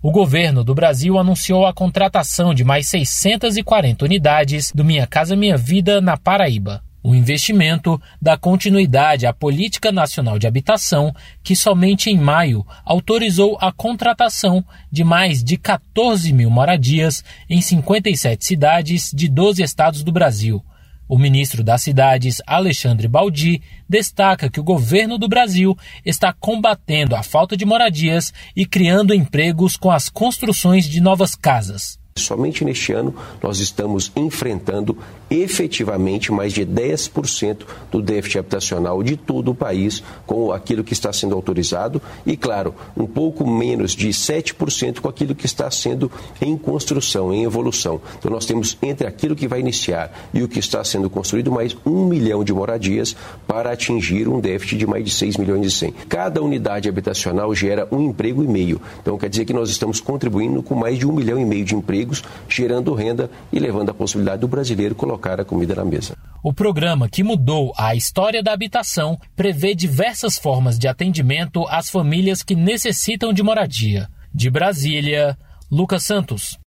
O governo do Brasil anunciou a contratação de mais 640 unidades do Minha Casa Minha Vida na Paraíba. O investimento dá continuidade à Política Nacional de Habitação, que somente em maio autorizou a contratação de mais de 14 mil moradias em 57 cidades de 12 estados do Brasil. O ministro das Cidades, Alexandre Baldi, destaca que o governo do Brasil está combatendo a falta de moradias e criando empregos com as construções de novas casas. Somente neste ano nós estamos enfrentando efetivamente mais de 10% do déficit habitacional de todo o país com aquilo que está sendo autorizado e, claro, um pouco menos de 7% com aquilo que está sendo em construção, em evolução. Então nós temos entre aquilo que vai iniciar e o que está sendo construído mais 1 milhão de moradias para atingir um déficit de mais de 6 milhões e 100. Cada unidade habitacional gera 1,5 emprego. Então quer dizer que nós estamos contribuindo com mais de 1,5 milhão de empregos, gerando renda e levando a possibilidade do brasileiro colocar a comida na mesa. O programa, que mudou a história da habitação, prevê diversas formas de atendimento às famílias que necessitam de moradia. De Brasília, Lucas Santos.